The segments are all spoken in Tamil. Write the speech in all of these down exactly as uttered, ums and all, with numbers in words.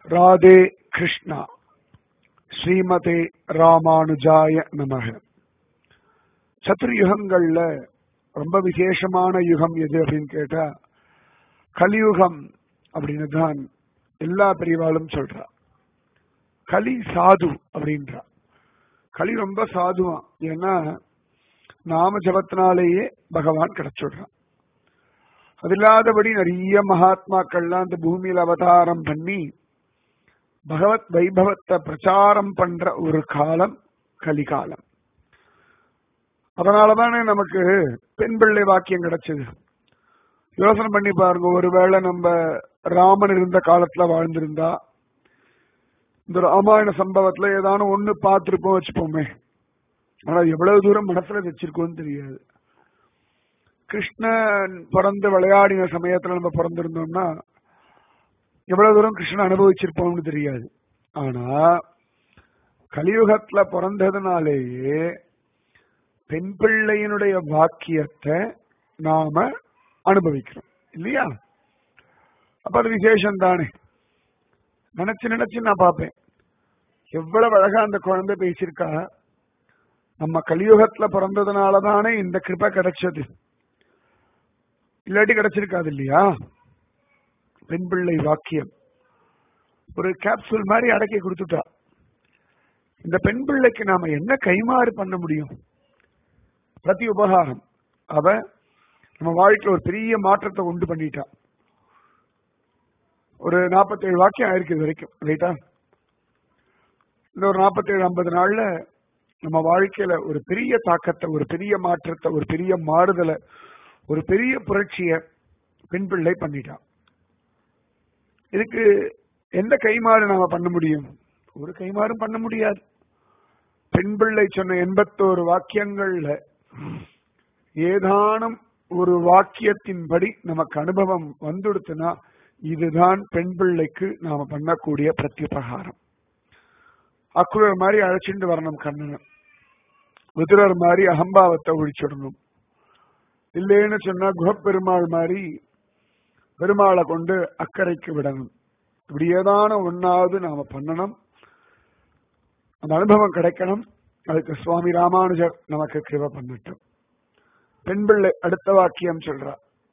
ராதே கிருஷ்ணா. ஸ்ரீமதே ராமானுஜாய நமக. சதுர்யுகங்கள்ல ரொம்ப விசேஷமான யுகம் எது அப்படின்னு கேட்டா கலியுகம் அப்படின்னு தான் எல்லா பெரியவாளும் சொல்றா. கலி சாது அப்படின்றா. கலி ரொம்ப சாதுவான். ஏன்னா நாம ஜபத்தினாலேயே பகவான் கிடைச்சுடுறான். அது இல்லாதபடி நிறைய மகாத்மாக்கள்லாம் அந்த பூமியில அவதாரம் பண்ணி பகவத் வைபவத்தை பிரச்சாரம் பண்ற ஒரு காலம் கலிகாலம். அதனாலதானே நமக்கு பெண் பிள்ளை வாக்கியம் கிடைச்சது. யோசனை பண்ணி பாருங்க, ஒருவேளை நம்ம ராமன் இருந்த காலத்துல வாழ்ந்திருந்தா இந்த ராமாயண சம்பவத்துல ஏதானும் ஒண்ணு பார்த்திருப்போம் வச்சுப்போமே. ஆனா எவ்வளவு தூரம் மனசுல வச்சிருக்கோம்னு தெரியாது. கிருஷ்ணன் பிறந்து விளையாடின சமயத்துல நம்ம பிறந்திருந்தோம்னா எவ்வளவு தூரம் கிருஷ்ணன் அனுபவிச்சிருப்போம்னு தெரியாது. ஆனா கலியுகத்துல பிறந்ததுனாலேயே பெண் பிள்ளையினுடைய வாக்கியத்தை நாம அனுபவிக்கிறோம் இல்லையா? அப்ப அது விசேஷம் தானே. நினைச்சு நினைச்சு நான் பார்ப்பேன், எவ்வளவு அழகா அந்த குழந்தை பேசியிருக்கா. நம்ம கலியுகத்துல பிறந்ததுனாலதானே இந்த கிருபை கிடைச்சது, இல்லாட்டி கிடைச்சிருக்காது இல்லையா? பெண் பிள்ளை வாக்கியம் ஒரு கேப்சூல் மாதிரி அடக்கி கொடுத்துட்டா. இந்த பெண் பிள்ளைக்கு நாம என்ன கைமாறு பண்ண முடியும்? பிரதி உபகாரம். அவ நம்ம வாழ்க்கையில் ஒரு பெரிய மாற்றத்தை உண்டு பண்ணிட்டா. ஒரு நாற்பத்தி ஏழு வாக்கியம் ஆயிருக்கு வரைக்கும், ரைட்டா? இந்த ஒரு நாற்பத்தி ஏழு ஐம்பது நாள்ல நம்ம வாழ்க்கையில ஒரு பெரிய தாக்கத்தை, ஒரு பெரிய மாற்றத்தை, ஒரு பெரிய மாறுதலை, ஒரு பெரிய புரட்சிய பெண் பிள்ளை பண்ணிட்டான். இதுக்கு எந்த கைமாறு நாம பண்ண முடியும்? ஒரு கைமாறும் பண்ண முடியாது. பெண் பிள்ளை சொன்ன எண்பத்தோரு வாக்கியங்கள்ல ஏதானும் ஒரு வாக்கியத்தின்படி நமக்கு அனுபவம் வந்துடுத்துனா இதுதான் பெண் பிள்ளைக்கு நாம பண்ணக்கூடிய பிரத்யுபகாரம். அக்குரர் மாதிரி அழைச்சிட்டு வரணும் கண்ணனை, விதுரர் மாதிரி அகம்பாவத்தை ஒழிச்சிடணும். இல்லைன்னு சொன்னா குஹப்பெருமாள் மாதிரி பெருமாளை கொண்டு அக்கறைக்கு விடணும். இப்படி ஏதான ஒன்னாவது நாம பண்ணணும். அந்த அனுபவம் கிடைக்கணும். அதுக்கு சுவாமி ராமானுஜர் நமக்கு கிருபை பண்ணட்டும். பெண் பிள்ளை அடுத்த வாக்கியம் சொல்றா.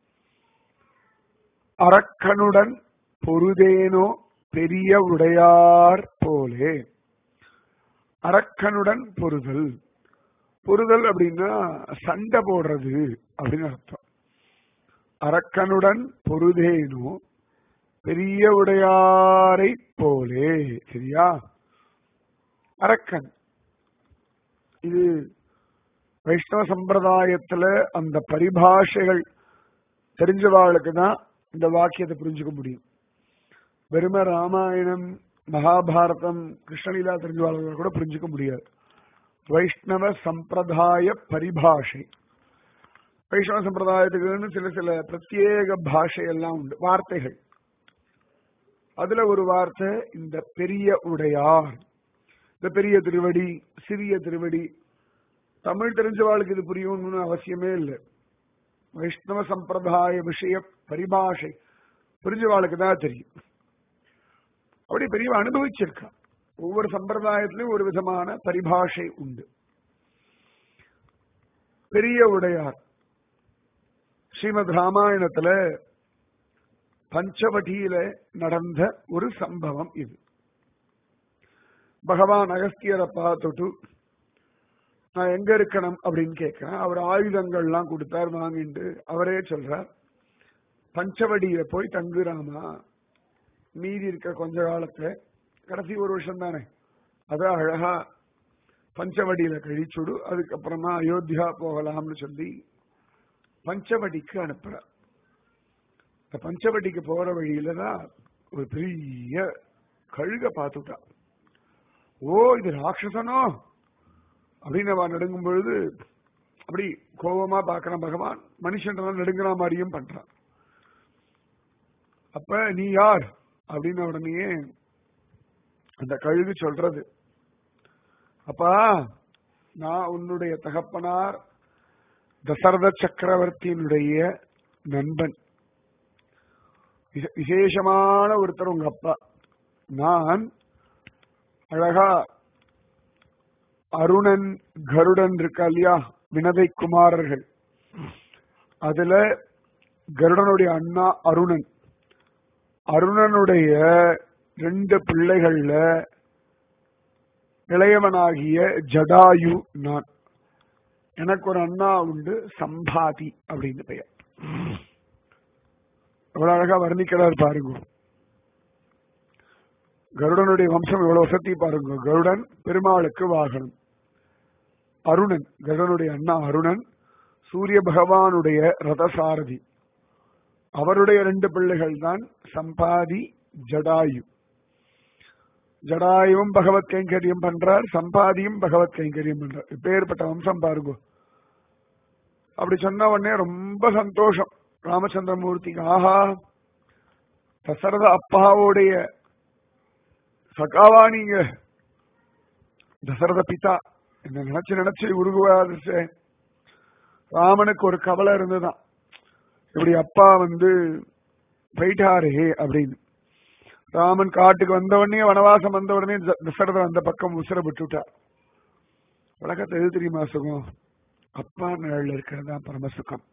அரக்கனுடன் பொருதேனோ பெரிய உடையார் போலே. அரக்கனுடன் பொருதல். பொருதல் அப்படின்னா சண்டை போடுறது அப்படின்னு அர்த்தம். அரக்கனுடன் பொருதேனோ பெரிய உடையாரை போலே. சரியா? அரக்கன் இது வைஷ்ணவ சம்பிரதாயத்துல அந்த பரிபாஷைகள் தெரிஞ்சவாளுக்கு தான் இந்த வாக்கியத்தை புரிஞ்சுக்க முடியும். வெறும ராமாயணம் மகாபாரதம் கிருஷ்ணலீலா தெரிஞ்சவாளுக்கு கூட புரிஞ்சுக்க முடியாது. வைஷ்ணவ சம்பிரதாய பரிபாஷை. வைஷ்ணவ சம்பிரதாயத்துக்குன்னு சில சில பிரத்யேக பாஷை எல்லாம் உண்டு, வார்த்தைகள். அதுல ஒரு வார்த்தை இந்த பெரிய உடையார். இந்த பெரிய திருவடி, சிறிய திருவடி. தமிழ் தெரிஞ்சவாளுக்கு இது புரியணும்னு அவசியமே இல்லை. வைஷ்ணவ சம்பிரதாய விஷய பரிபாஷை புரிஞ்சவாளுக்கு தான் தெரியும். அப்படி பெரிய அனுபவிச்சிருக்கா. ஒவ்வொரு சம்பிரதாயத்திலும் ஒரு விதமான பரிபாஷை உண்டு. பெரிய உடையார் ஸ்ரீமத் ராமாயணத்துல பஞ்சவடியில நடந்த ஒரு சம்பவம் இது. பகவான் அகஸ்தியரை பார்த்துட்டு நான் எங்க இருக்கணும் அப்படின்னு கேட்கிறேன். அவர் ஆயுதங்கள்லாம் கொடுத்தார், வாங்கிட்டு அவரே சொல்றார், பஞ்சவடியில போய் தங்குறாமா. மீதி இருக்க கொஞ்ச காலத்துல, கடைசி ஒரு வருஷம் தானே, அத அழகா பஞ்சவடியில கழிச்சுடு, அதுக்கப்புறமா அயோத்தியா போகலாம்னு சொல்லி பஞ்சவடிக்கு அனுப்புற. இந்த பஞ்சவடிக்கு போற வழியில தான் ஒரு பெரிய கழுக பார்த்துட்டா. ஓ, இது ராட்சசனோ அப்படின்னு அவன் நடுங்கும் பொழுது அப்படி கோபமா பார்க்கறான் பகவான். மனுஷன் நடுங்கிற மாதிரியும் பண்றான். அப்ப நீ யார் அப்படின்னு உடனே அந்த கழுகு சொல்றது, அப்பா நான் உன்னுடைய தகப்பனார் தசரத சக்கரவர்த்தியினுடைய நண்பன். விசேஷமான ஒருத்தர் உங்க அப்பா. நான் அழகா அருணன் கருடன் இருக்கா இல்லையா, வினதை குமாரர்கள், அதுல கருடனுடைய அண்ணா அருணன், அருணனுடைய ரெண்டு பிள்ளைகள்ல இளையவனாகிய ஜடாயு நான். எனக்கு ஒரு அண்ணா உண்டு, சம்பாதி அப்படின்னு பெயர். எவ்வளவு அழகா வர்ணிக்கிறார் பாருங்க. கருடனுடைய வம்சம் எவ்வளவு வசதி பாருங்க. கருடன் பெருமாளுக்கு வாகனம். அருணன் கருடனுடைய அண்ணா அருணன் சூரிய பகவானுடைய ரதசாரதி. அவருடைய ரெண்டு பிள்ளைகள் தான் சம்பாதி ஜடாயு. ஜடாயுவும் பகவத் கைங்கரியம் பண்றார், சம்பாதியும் பகவத் கைங்கரியம் பண்றார். இப்பேற்பட்ட வம்சம் பாருங்க. அப்படி சொன்ன உடனே ரொம்ப சந்தோஷம் ராமச்சந்திரமூர்த்திக்கு. ஆஹா, தசரத அப்பாவுடைய சகாவா நீங்க, தசரத பிதா, என்ன நினைச்சு நினைச்சு உருகுவாது. ராமனுக்கு ஒரு கவலை இருந்துதான், இப்படி அப்பா வந்து போயிட்டாரே அப்படின்னு. ராமன் காட்டுக்கு வந்த உடனே, வனவாசம் வந்த உடனே தசரதர் அந்த பக்கம் உசுர விட்டுட்டார். உலகத்தை எது தெரியுமா சுகம்? அப்பா நிழல் இருக்கிறது தான் பரமசுகம்.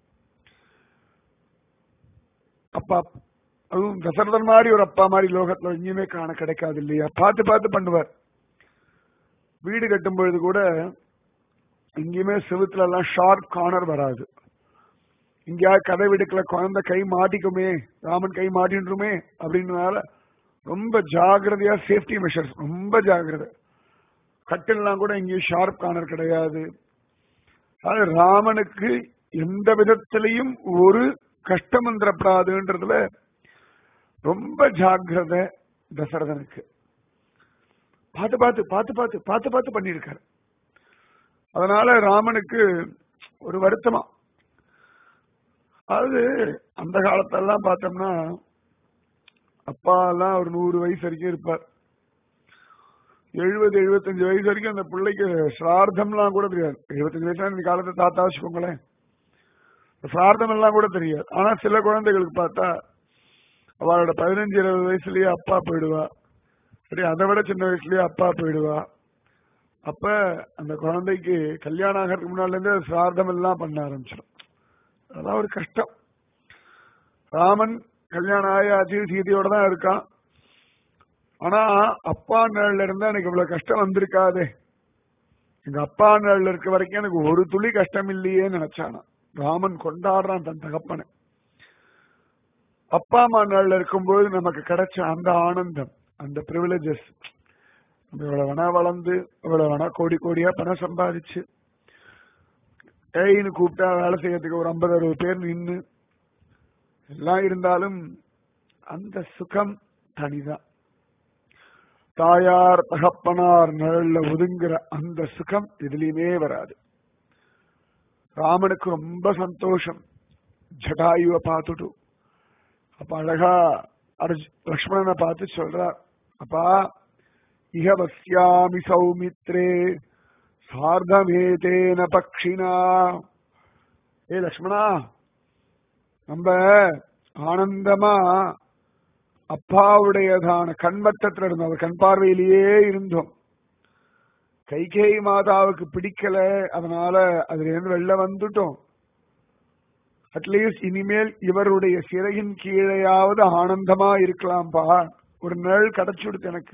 அப்பா, அதுவும் தசரதன் மாதிரி ஒரு அப்பா மாதிரி லோகத்துல எங்கேயுமே காண கிடைக்காது இல்லையா? பார்த்து பார்த்து பண்ணுவார். வீடு கட்டும் பொழுது கூட எங்கேயுமே செவுத்துல எல்லாம் ஷார்ப் கார்னர் வராது. இங்கேயாவது கதை விடுக்கல, குழந்தை கை மாட்டிக்குமே, ராமன் கை மாட்டின்றுமே அப்படின்றதுனால ரொம்ப ஜாகிரதையா, சேஃப்டி மெஷர்ஸ் ரொம்ப ஜாகிரதை. கட்டெல்லாம் கூட எங்கேயும் ஷார்ப் கார்னர் கிடையாது. அது ராமனுக்கு எந்த விதத்திலையும் ஒரு கஷ்டம் வந்துடப்படாதுன்றதுல ரொம்ப ஜாகிரதை தசரதனுக்கு. பார்த்து பார்த்து பார்த்து பார்த்து பார்த்து பார்த்து பண்ணியிருக்காரு. அதனால ராமனுக்கு ஒரு வருத்தமா. அது அந்த காலத்தெல்லாம் பார்த்தோம்னா அப்பா எல்லாம் ஒரு நூறு வயசு வரைக்கும் இருப்பார். எழுபது எழுபத்தஞ்சு வயசு வரைக்கும் அந்த பிள்ளைக்கு சிரார்த்தம்லாம் கூட தெரியாது. எழுபத்தஞ்சு வயசு இந்த காலத்தை தாத்தா வச்சுக்கோங்களேன், சிரார்த்தம் எல்லாம் கூட தெரியாது. ஆனா சில குழந்தைகளுக்கு பார்த்தா அவளோட பதினஞ்சு இருபது வயசுலயே அப்பா போயிடுவா, சரி அதை விட சின்ன வயசுலயே அப்பா போயிடுவா. அப்ப அந்த குழந்தைக்கு கல்யாணம் ஆகிறதுக்கு முன்னால இருந்து சிரார்த்தம் எல்லாம் பண்ண ஆரம்பிச்சிடும். அதான் ஒரு கஷ்டம். ராமன் கல்யாணம் ஆயாச்சு, சீதையோட தான் இருக்கான். ஆனா அப்பா நாள்ல இருந்தா எனக்கு இவ்வளவு கஷ்டம் வந்திருக்காதே, எங்க அப்பா நாள்ல இருக்க வரைக்கும் எனக்கு ஒரு துளி கஷ்டம் இல்லையே நினைச்சானா. ராமன் கொண்டாடுறான் தன் தகப்பனை. அப்பா அம்மா நாள்ல இருக்கும்போது நமக்கு கிடைச்ச அந்த ஆனந்தம், அந்த பிரிவிலேஜஸ், இவ்வளவு வேணா வளர்ந்து, இவ்வளவு வேணா கோடி கோடியா பணம் சம்பாதிச்சு, ஏன்னு கூப்பிட்டா வேலை செய்யறதுக்கு ஒரு ஐம்பது அறுபது பேர் நின்று எல்லாம் இருந்தாலும் அந்த சுகம் தனிதான். தாயார் தகப்பனார் நிழல்ல ஒதுங்குற அந்த சுகம் எதுலையுமே வராது. ராமனுக்கு ரொம்ப சந்தோஷம் ஜடாயுவை பார்த்துட்டு. அப்ப அழகா அர்ஜு லக்ஷ்மணனை பார்த்து சொல்றார், அப்பா இஹ வஸ்யாமி சௌமித்ரே சார்தமேதேன பக்ஷினா. ஏ லக்ஷ்மணா, நம்ம ஆனந்தமா அப்பாவுடையதான கண்வட்டத்துல இருந்தோம், அவர் கண் பார்வையிலேயே இருந்தோம். கைகேயி மாதாவுக்கு பிடிக்கல, அதனால அதுல இருந்து வெளில வந்துட்டோம். அட்லீஸ்ட் இனிமேல் இவருடைய சிறையின் கீழையாவது ஆனந்தமா இருக்கலாம்பா. ஒரு நிழல் கிடைச்சுடுத்து எனக்கு.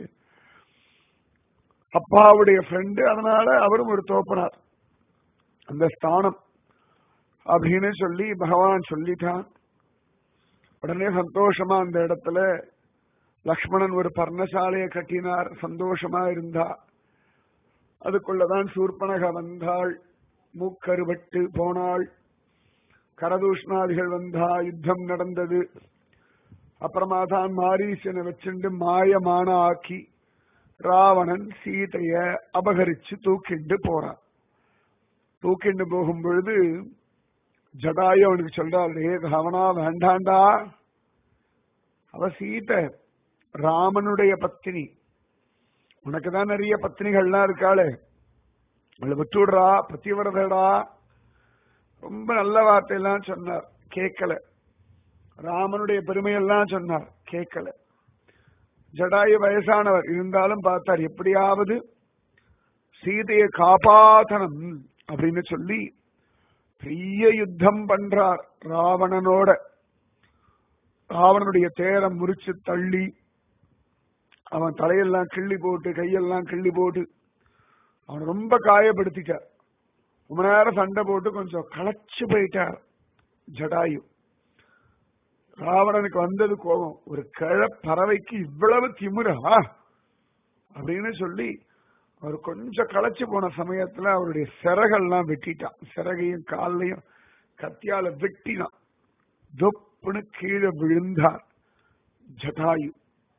அப்பாவுடைய ஃப்ரெண்டு, அதனால அவரும் ஒரு தோப்பனார் அந்த ஸ்தானம் அப்படின்னு சொல்லி பகவான் சொல்லிட்டான். உடனே சந்தோஷமா அந்த இடத்துல லக்ஷ்மணன் ஒரு பர்ணசாலையை கட்டினார். சந்தோஷமா இருந்தா. அதுக்குள்ளதான் சூர்பனக வந்தாள், மூக்கருவட்டு போனாள், கரதூஷ்ணாதிகள் வந்தா, யுத்தம் நடந்தது. அப்புறமா தான் மாரீசனை வச்சுண்டு மாயமான ஆக்கி ராவணன் சீதைய அபகரிச்சு தூக்கிண்டு போறான். தூக்கிண்டு போகும் பொழுது ஜடாயு அவனுக்கு சொல்றாள், ஏ ராவணா வேண்டாண்டா, அவ சீதை ராமனுடைய பத்தினி, உனக்குதான் நிறைய பத்தினிகள்லாம் இருக்காளே, அவளை விட்டுடுறா, பத்தியவரதடா. ரொம்ப நல்ல வார்த்தையெல்லாம் சொன்னார், கேட்கல. ராமனுடைய பெருமையெல்லாம் சொன்னார், கேட்கல. ஜடாயு வயசானவர் இருந்தாலும் பார்த்தார் எப்படியாவது சீதையை காப்பாத்தனம் அப்படின்னு சொல்லி பெரிய யுத்தம் பண்றார் ராவணனோட. ராவணனுடைய தேரை முறிச்சு தள்ளி அவன் தலையெல்லாம் கிள்ளி போட்டு கையெல்லாம் கிள்ளி போட்டு அவன் ரொம்ப காயப்படுத்திட்டார். ரொம்ப நேரம் சண்டை போட்டு கொஞ்சம் களைச்சு போயிட்டார் ஜடாயு. ராவணனுக்கு வந்தது கோபம், ஒரு கிழ பறவைக்கு இவ்வளவு திமிரா அப்படின்னு சொல்லி அவர் கொஞ்சம் களைச்சு போன சமயத்துல அவருடைய சிறகெல்லாம் வெட்டிட்டான். சிறகையும் காலையும் கத்தியால வெட்டினான். தொப்புன்னு கீழே விழுந்தார் ஜடாயு.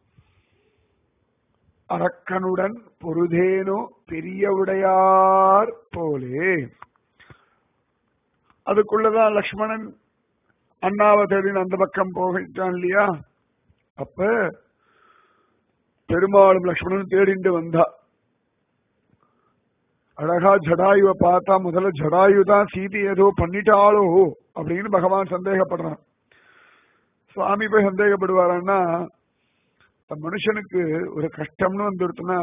அரக்கனுடன் பொருதேனோ பெரிய உடையார் போலே. அதுக்குள்ளதான் லக்ஷ்மணன் அண்ணாவை தேடின்னு அந்த பக்கம் போகிட்டான் இல்லையா. அப்ப பெருமாளும் லக்ஷ்மணன் தேடிண்டு வந்தா. அழகா ஜடாயுவை பார்த்தா முதல்ல ஜடாயு தான் சீதை ஏதோ பண்ணிட்டாளோ அப்படின்னு பகவான் சந்தேகப்படுறான். சுவாமி போய் சந்தேகப்படுவாரான்னா மனுஷனுக்கு ஒரு கஷ்டம்னு வந்துடுத்துனா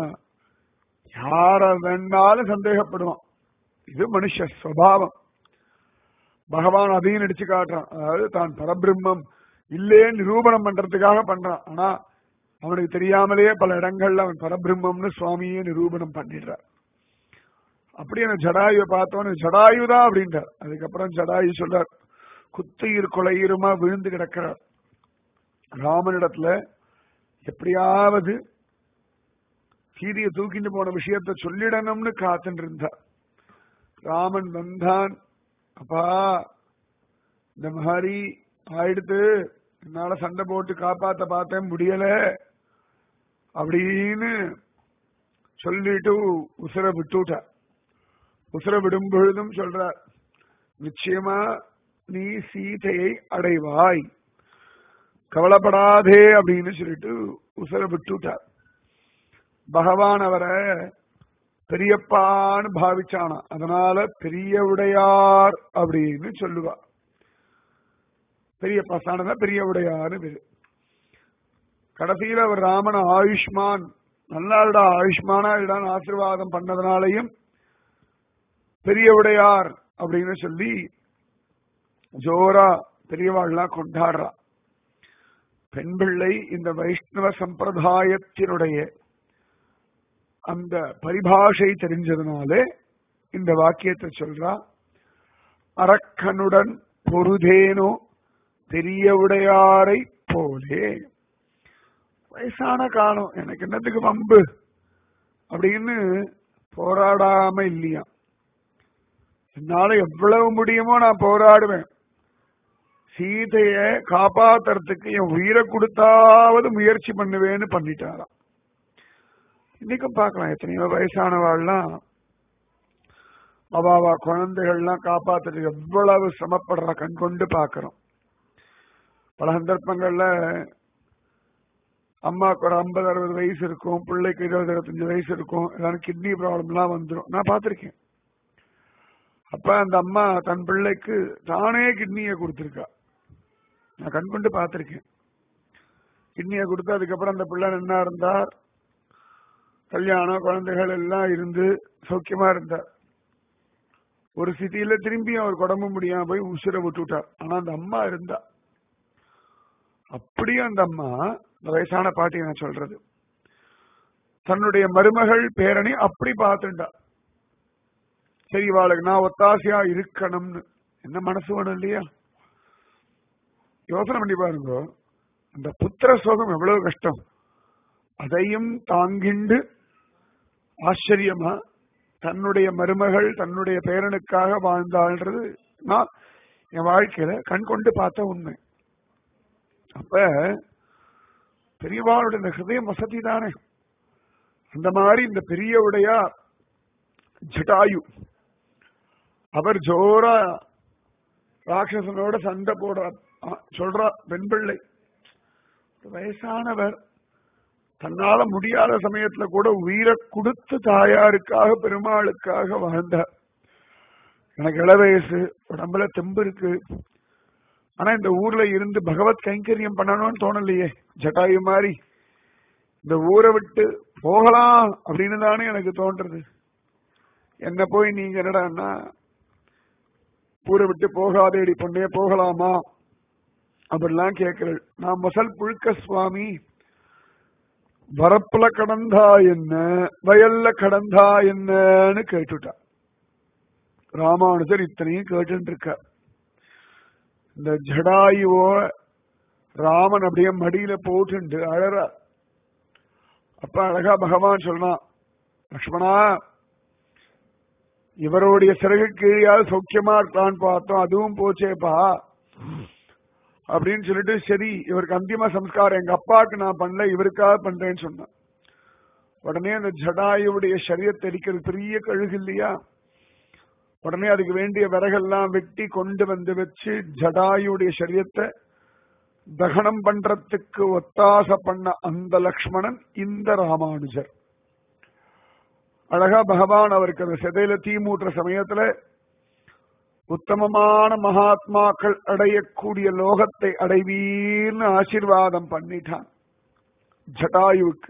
யார வேணாலும் சந்தேகப்படுவான். இது மனுஷ சுபாவம். பகவான் அதையும் நடிச்சு காட்டுறான். அதாவது தான் பரபிரம்மம் இல்லே நிரூபணம் பண்றதுக்காக பண்றான். ஆனா அவனுக்கு தெரியாமலேயே பல இடங்கள்ல அவன் பரபிரம்மம்னு சுவாமியே நிரூபணம் பண்ணிடுறார். அப்படி எனக்கு ஜடாயுவை பார்த்தோன்னு ஜடாயுதான் அப்படின்றார். அதுக்கப்புறம் ஜடாயு சொல்றார், குத்துயிர் கொலையுமா விழுந்து கிடக்கிறார். ராமனிடத்துல எப்படியாவது சீதையை தூக்கிட்டு போன விஷயத்த சொல்லிடணும்னு காத்துட்டு இருந்தார். ராமன் வந்தான். அப்பா இந்த மாதிரி ஆயிடுத்து, என்னால சண்டை போட்டு காப்பாத்த பார்த்தேன் முடியல அப்படின்னு சொல்லிட்டு உசுர விட்டுட்ட. உசுர விடும் பொழுதும் சொல்ற, நிச்சயமா நீ சீதையை அடைவாய், கவலைப்படாதே அப்படின்னு சொல்லிட்டு உசுர விட்டுட்டார். பகவான் அவரை பெரியப்பான்னு பாவிச்சானா, அதனால பெரிய உடையார் அப்படின்னு சொல்லுவா. பெரியப்பா சாணதான் பெரிய உடையார்னு பேரு. கடைசியில அவர் ராமன் ஆயுஷ்மான், நல்லாடா ஆயுஷ்மானா இடான்னு ஆசீர்வாதம் பண்ணதுனாலையும் பெரிய உடையார் அப்படின்னு சொல்லி ஜோரா பெரியவாள்லாம் கொண்டாடுறா. பெண் பிள்ளை இந்த வைஷ்ணவ சம்பிரதாயத்தினுடைய அந்த பரிபாஷை தெரிஞ்சதுனாலே இந்த வாக்கியத்தை சொல்றா. அரக்கனுடன் பொருதேனோ பெரிய உடையாரை போலே. வயசான காலம், எனக்கு என்னத்துக்கு வம்பு அப்படின்னு போராடாம இல்லையா. என்னால எவ்வளவு முடியுமோ நான் போராடுவேன், சீதைய காப்பாத்துறதுக்கு என் உயிரை கொடுத்தாவது முயற்சி பண்ணுவேன்னு பண்ணிட்டாராம். இன்னைக்கும் பார்க்கலாம், எத்தனையோ வயசானவாள்லாம் அவாவா குழந்தைகள்லாம் காப்பாத்துறதுக்கு எவ்வளவு சிரமப்படுறா கண் கொண்டு பாக்குறோம். பல சந்தர்ப்பங்கள்ல அம்மாவுக்கு ஒரு ஐம்பது அறுபது வயசு இருக்கும், பிள்ளைக்கு இருபது இருபத்தஞ்சு வயசு இருக்கும், எல்லாரும் கிட்னி ப்ராப்ளம் எல்லாம் வந்துடும். நான் பார்த்திருக்கேன். அப்ப அந்த அம்மா தன் பிள்ளைக்கு தானே கிட்னியை கொடுத்திருக்கா. நான் கண் கொண்டு பார்த்திருக்கேன். கிட்னியை கொடுத்து அதுக்கப்புறம் அந்த பிள்ளை என்ன இருந்தார், கல்யாணம் குழந்தைகள் எல்லாம் இருந்து சௌக்கியமா இருந்தார். ஒரு சிட்டியில திரும்பி அவர் உடம்பு முடியாம போய் உசுர விட்டுட்டார். ஆனா அந்த அம்மா இருந்தா. அப்படியே அந்த அம்மா, இந்த வயசான பாட்டி நான் சொல்றது, தன்னுடைய மருமகள் பேரணி அப்படி பார்த்துட்டா. சரி வாளுக்கு நான் ஒத்தாசையா இருக்கணும்னு என்ன மனசு வேணும் இல்லையா. யோசனை பண்ணி பாருங்க, அந்த புத்திர சோகம் எவ்வளவு கஷ்டம். அதையும் தாங்கிண்டு ஆச்சரியமா தன்னுடைய மருமகள் தன்னுடைய பேரனுக்காக வாழ்ந்தாள்ன்றது நான் என் வாழ்க்கையில கண் கொண்டு பார்த்த உண்மை. அப்ப பெரியவாளுடைய இந்த ஹிருதயம் வசதி தானே. அந்த மாதிரி இந்த பெரிய உடையார் ஜட்டாயு, அவர் ஜோரா ராட்சசனோட சண்டை போடுறார். சொல்றா பெண் பிள்ளை, வயசானவர் தன்னால முடியாத சமயத்துல கூட உயிரை கொடுத்து தாயாருக்காக பெருமாளுக்காக வாழ்ந்தார். எனக்கு இள வயசு, உடம்புல தெம்பு இருக்கு, ஆனா இந்த ஊர்ல இருந்து பகவத் கைங்கரியம் பண்ணணும்னு தோணலையே. ஜட்டாயு மாதிரி இந்த ஊரை விட்டு போகலாம் அப்படின்னு தானே எனக்கு தோன்றது. என்ன போய் நீங்க என்னடான்னா ஊரை விட்டு போகாதேடி பொண்ணே போகலாமா அப்படிலாம் கேட்கிறேன். நான் மசல் புழுக்க சுவாமி, வரப்புல கடந்தா என்ன வயல்ல கடந்தா என்னன்னு கேட்டுட்டா. ராமானுஜர் இத்தனையும் கேட்டு இருக்க. இந்த ஜடாயுவோ ராமன் அப்படியே மடியில போட்டு அழற. அப்ப அழகா பகவான் சொல்றான், லக்ஷ்மணா இவருடைய சிறகு கீழால் சௌக்கியமா இருக்கான்னு பார்த்தோம், அதுவும் போச்சேப்பா அப்படின்னு சொல்லிட்டு, சரி இவருக்கு அந்திம சம்ஸ்காரம் எங்க அப்பாவுக்கு நான் பண்ணல இவருக்காக பண்றேன்னு சொன்னான். உடனே அந்த ஜடாயுடைய சரீரத்தை எரிக்கிறது பெரிய கழுகு இல்லையா, உடனே அதுக்கு வேண்டிய விறகெல்லாம் வெட்டி கொண்டு வந்து வச்சு ஜடாயுடைய சரீரத்தை தகனம் பண்றதுக்கு ஒத்தாச பண்ண அந்த லக்ஷ்மணன் இந்த ராமானுஜர். அழகா பகவான் அவருக்கு அந்த செதையில தீ மூட்டுற சமயத்துல உத்தமமான மகாத்மாக்கள் அடையக்கூடிய லோகத்தை அடைவீர்னு ஆசீர்வாதம் பண்ணிட்டான் ஜடாயுவுக்கு.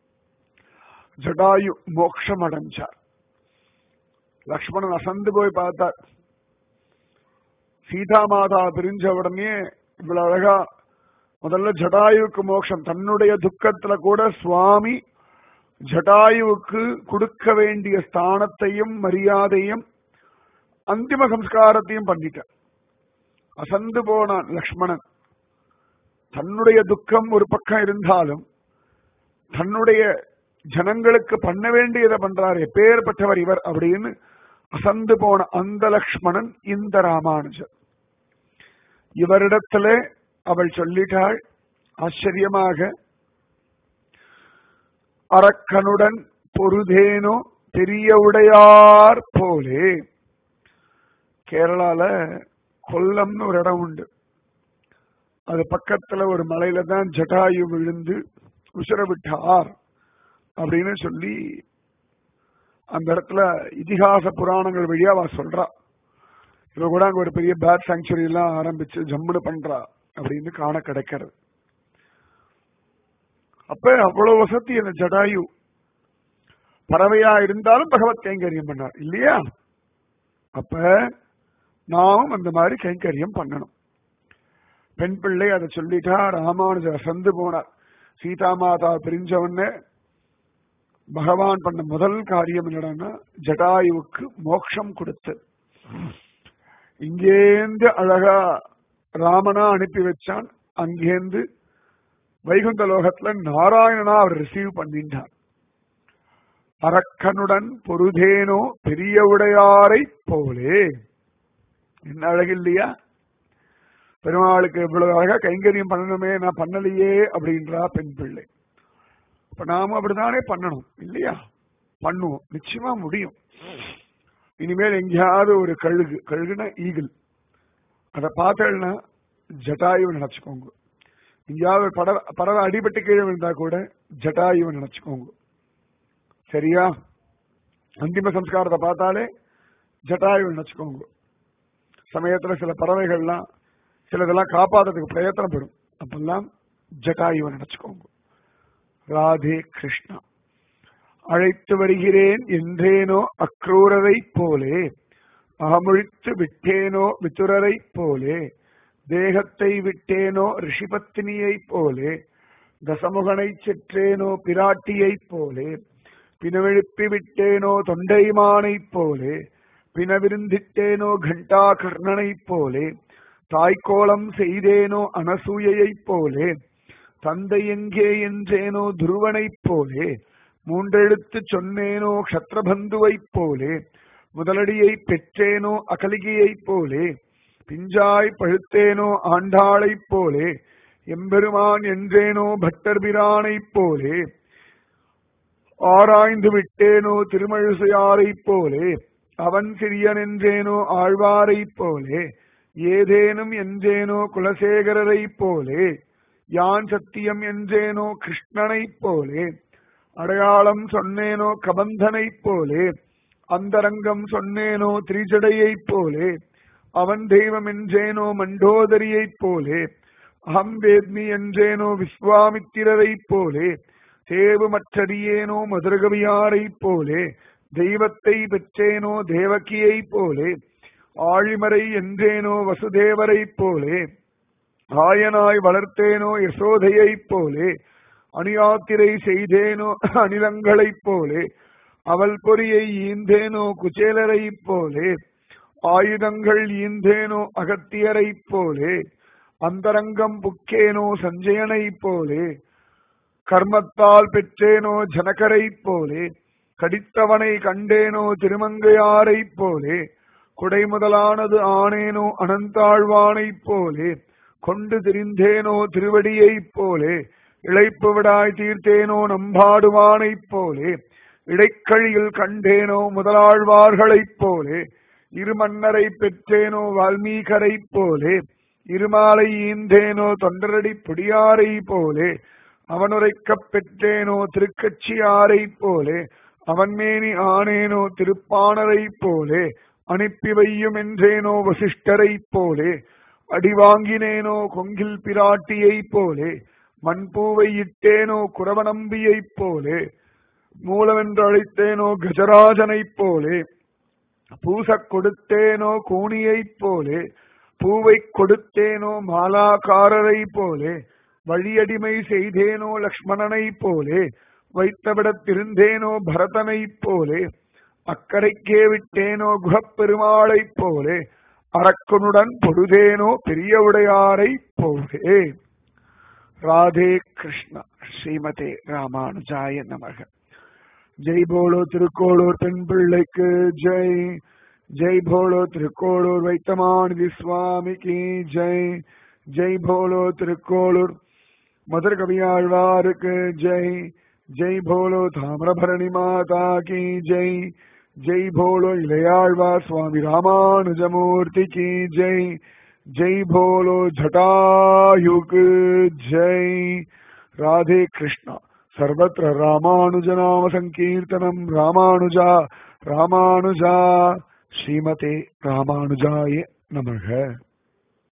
ஜடாயு மோட்சம் அடைஞ்சார். லக்ஷ்மணன் அசந்து போய் பார்த்தார். சீதா மாதா பிரிஞ்ச உடனே இவ்வளவு அழகா முதல்ல ஜடாயுவுக்கு மோட்சம், தன்னுடைய துக்கத்துல கூட சுவாமி ஜடாயுவுக்கு கொடுக்க வேண்டிய ஸ்தானத்தையும் மரியாதையும் அந்திம சம்ஸ்காரத்தையும் பண்ணிட்டார். அசந்து போனான் லக்ஷ்மணன். தன்னுடைய துக்கம் ஒரு பக்கம் இருந்தாலும் தன்னுடைய ஜனங்களுக்கு பண்ண வேண்டியதை பண்றார், எப்பேற்பட்டவர் இவர் அப்படின்னு அசந்து போன அந்த லக்ஷ்மணன் இந்த ராமானுஜர். இவரிடத்துல அவள் சொல்லிட்டாள் ஆச்சரியமாக, அரக்கனுடன் பொருதேனோ பெரிய உடையார் போலே. கேரளால கொல்லம்னு ஒரு இடம் உண்டு, அது பக்கத்துல ஒரு மலையில தான் ஜடாயு விழுந்து உசுர விட்டார் அப்படின்னு சொல்லி அந்த இடத்துல இதிகாச புராணங்கள் வழியா அவ சொல்றா. இவ கூட அங்க ஒரு பெரிய பேட் சாங்சுரி எல்லாம் ஆரம்பிச்சு ஜம்முன்னு பண்றா அப்படின்னு காண கிடைக்கிறது. அப்ப அவ்வளவு வசதி அந்த ஜடாயு. பறவையா இருந்தாலும் பகவத் கைங்கரியம் பண்ணார் இல்லையா. அப்ப நாமும் அந்த மாதிரி கைங்கரியம் பண்ணணும். பெண் பிள்ளை அதை சொல்லிட்டா. ராமானுஜர் அசந்து போனார். சீதா மாதா பிரிஞ்சவன்னு பகவான் பண்ண முதல் காரியம் என்னடான்னா ஜடாயுவுக்கு மோட்சம் கொடுத்து இங்கேந்து அழகா ராமனா அனுப்பி வச்சான். அங்கேந்து வைகுந்த லோகத்துல நாராயணனா அவர் ரிசீவ் பண்ணிட்டார். அரக்கனுடன் பொருதேனோ பெரிய உடையாரை போலே. என்ன அழகு இல்லையா. பெருமாளுக்கு இவ்வளவு அழகா கைங்கரியம் பண்ணணுமே, நான் பண்ணலையே அப்படின்றா பெண் பிள்ளை. இப்ப நாம அப்படித்தானே பண்ணணும் இல்லையா. பண்ணுவோம், நிச்சயமா முடியும். இனிமேல் எங்கேயாவது ஒரு கழுகு, கழுகுனா ஈகிள், அதை பார்த்தேன்னா ஜட்டாயுவை நினைச்சுக்கோங்க. எங்கேயாவது பறவை பறவை அடிபட்டு கீழே விழுந்தா கூட ஜட்டாயுவை நினைச்சுக்கோங்க. சரியா. அந்திம சம்ஸ்காரத்தை பார்த்தாலே ஜட்டாயுவை நினைச்சுக்கோங்க. சமயத்துல சில பறவைகள்லாம் சிலதெல்லாம் காப்பாத்துறதுக்கு பிரயத்தனம் பெறும், அப்பெல்லாம் ஜட்டாயுவை நினைச்சுக்கோங்க. ராதே கிருஷ்ணா. அழைத்து வருகிறேன் என்றேனோ அக்ரூரரை போலே, அகமொழித்து விட்டேனோ விதுரரை போலே, தேகத்தை விட்டேனோ ரிஷிபத்தினியை போலே, தசமுகனை செற்றேனோ பிராட்டியை போலே, பினவெழுப்பி விட்டேனோ தொண்டைமானை போலே, பினவிருந்திட்டேனோ கண்டா கர்ணனை போலே, தாய்க்கோளம் செய்தேனோ அனசூயையை போலே, தந்தை எங்கே என்றேனோ துருவனைப் போலே, மூன்றெழுத்து சொன்னேனோ க்ஷத்ரபந்துவைப் போலே, முதலடியை பெற்றேனோ அகலிகையைப் போலே, பிஞ்சாய் பழுத்தேனோ ஆண்டாளைப் போலே, எம்பெருமான் என்றேனோ பட்டர்பிரானைப் போலே, ஆராய்ந்து விட்டேனோ திருமழிசையாரைப் போலே, அவன் சிறியன் என்றேனோ ஆழ்வாரைப் போலே, ஏதேனும் என்றேனோ குலசேகரரைப் போலே, யான் சத்தியம் என்றேனோ கிருஷ்ணனைப் போலே, அடையாளம் சொன்னேனோ கபந்தனைப் போலே, அந்தரங்கம் சொன்னேனோ திரிஜடையைப் போலே, அவன் தெய்வம் என்றேனோ மண்டோதரியைப் போலே, அகம் வேத்மி என்றேனோ விஸ்வாமித்திரரைப் போலே, தேவுமற்றறியேனோ மதுரகவியாரை போலே தெய்வத்தை பெற்றேனோ தேவகியை போலே ஆழிமறை என்றேனோ வசுதேவரை போலே ஆயனாய் வளர்த்தேனோ யசோதையை போலே அணியாத்திரை செய்தேனோ அணிலங்களைப் போலே அவள் பொறியை ஈந்தேனோ குச்சேலரை போலே ஆயுதங்கள் ஈந்தேனோ அகத்தியரை போலே அந்தரங்கம் புக்கேனோ சஞ்சயனை போலே கர்மத்தால் பெற்றேனோ ஜனகரை போலே கடித்தவனை கண்டேனோ திருமங்கையாரை போலே குடை முதலானது ஆனேனோ அனந்தாழ்வானைப் போலே கொண்டு திரிந்தேனோ திருவடியைப் போலே இளைப்பு விடாய் தீர்த்தேனோ நம்பாடுவானைப் போலே இடைக்கழியில் கண்டேனோ முதலாழ்வார்களைப் போலே இருமன்னரை பெற்றேனோ வால்மீகரைப் போலே இருமாலை ஈந்தேனோ தொண்டரடி பொடியாரை போலே அவனுரைக்கப் பெற்றேனோ திருக்கட்சியாரைப் போலே அவன்மேனி ஆனேனோ திருப்பாணரை போலே அனுப்பி வையும் என்றேனோ வசிஷ்டரைப் போலே அடிவாங்கினேனோ கொங்கில் பிராட்டியைப் போலே மண்பூவை இட்டேனோ குரவநம்பியைப் போலே மூலமென்று அழைத்தேனோ கஜராஜனைப் போலே பூசக் கொடுத்தேனோ கூனியைப் போலே பூவை கொடுத்தேனோ மாலாக்காரரை போலே வழியடிமை செய்தேனோ லக்ஷ்மணனை போலே வைத்தவிடத்திருந்தேனோ பரதனைப் போலே அக்கரைக்கே விட்டேனோ குஹப்பெருமாளைப் போலே அரக்கனுடன் பொழுதேனோ பெரிய உடையாரை போலே. ராதே கிருஷ்ணா. ஸ்ரீமதே ராமானுஜாய நமக. ஜெய் போலோ திருக்கோளூர் பெண் பிள்ளைக்கு ஜெய். ஜெய் போலோ திருக்கோளூர் வைத்தமாநிதி சுவாமிக்கு ஜெய். ஜெய் போலோ திருக்கோளூர் மதுர கவியாழ்வாருக்கு ஜெய். ஜெய் போலோ தாமிரபரணி மாதா கி ஜெய். ஜெய் போலோ இளையாழ்வார் சுவாமி ராமானுஜமூர்த்தி கி ஜெய். ஜெய் போலோ ஜட்டாயுக்கு ஜெய். ராதே கிருஷ்ணா. सर्वत्र रामानुजनाम संकीर्तनम रामानुजा रामानुजा. श्रीमते रामानुजाय नमः.